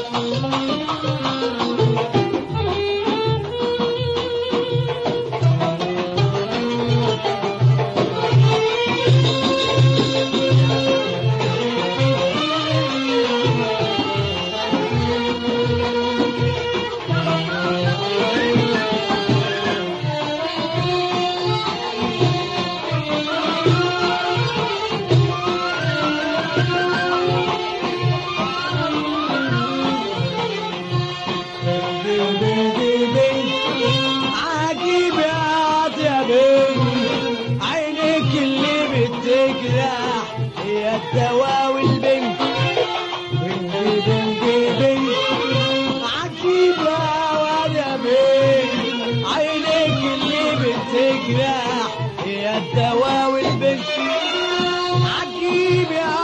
الدواء والبنك بنك بنك بنك عجيبة وأنا بنك عينيك اللي بتجرح هي الدواء والبنك عجيب يا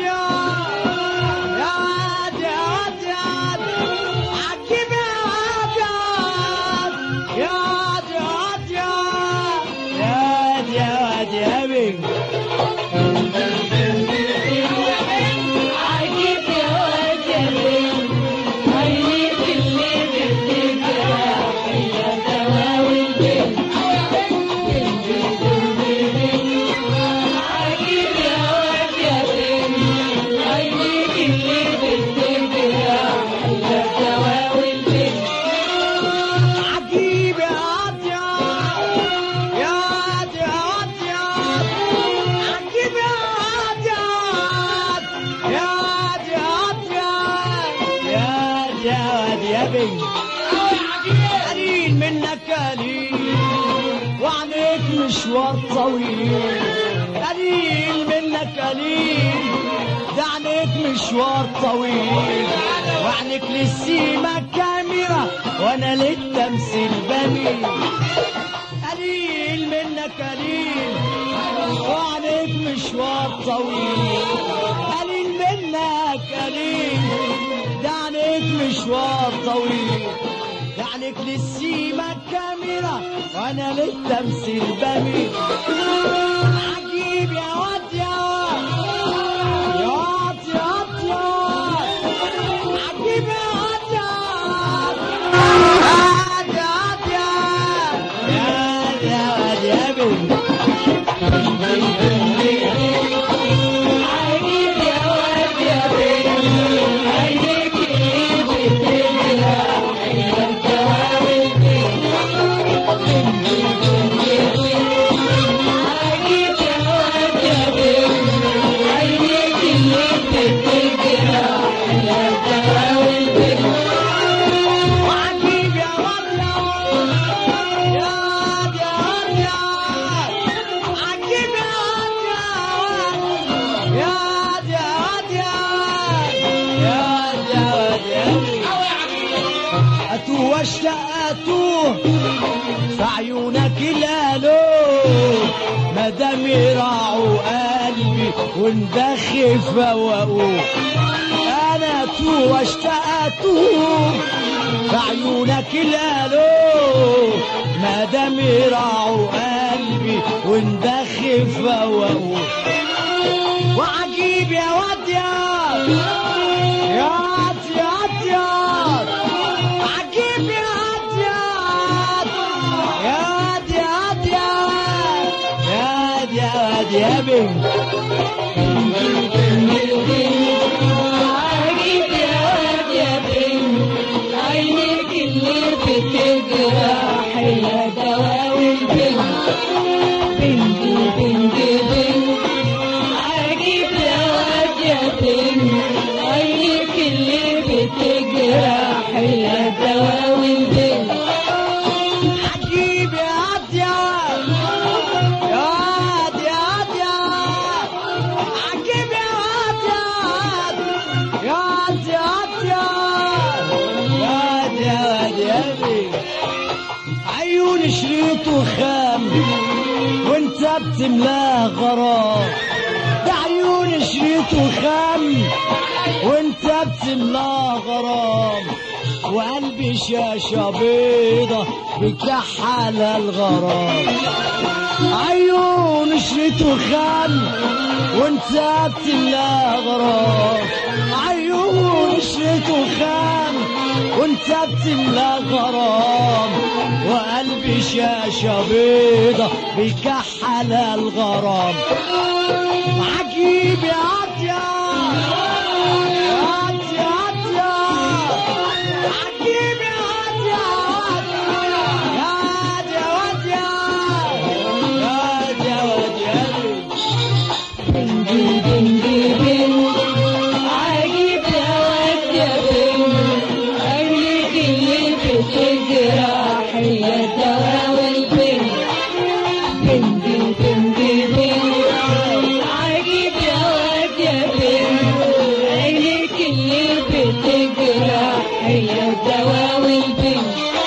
قليل منك قليل وعنيك مشوار طويل قليل منك قليل ده عنيك مشوار طويل وعنيك للسيما كاميرا وانا للتمثيل بميل قليل منك قليل وعنيك مشوار طويل قليل منك قليل ده عنيك مشوار طويل يعنيك للسيما كاميرا وانا للتمثيل بميل عجيب يا واد يا واد عجيب يا واد يا بنت واشتقته في عيونك الالوف مدام يراعوا قلبي وندخل فوقوه انا تو واشتقته في عيونك الالوف مدام يراعوا قلبي وندخل فوقوه وعجيب يا واد يا بنت عجيب يا واد يا بنت عينيك اللي بتجرح هي دواء البنت بنت بنت بنت عجيب يا واد يا بنت عينيك اللي بتجرح هي دواء البنت عجيب يا عيون شريته خام وانت بتملاه غرام ده عيون شريته خام وانت بتملاه غرام وقلبي شاشة بيضة بتكحل الغرام عيون شريته خام وانت بتملاه غرام عيون عيون شريته خام وانت بتملى غرام وقلبي شاشة بيضة بيكحل الغرام عجيب يا عطيا عطيا عطيا عجيب يا عطيا عطيا عطيا عطيا عطيا بنجي بنجي بن عجيب يا واد يا بن قلبك اللي بتجرح هي الدواء والبن بنجي بنجي بن عجيب يا واد يا بن قلبك اللي بتجرح هي الدواء والبن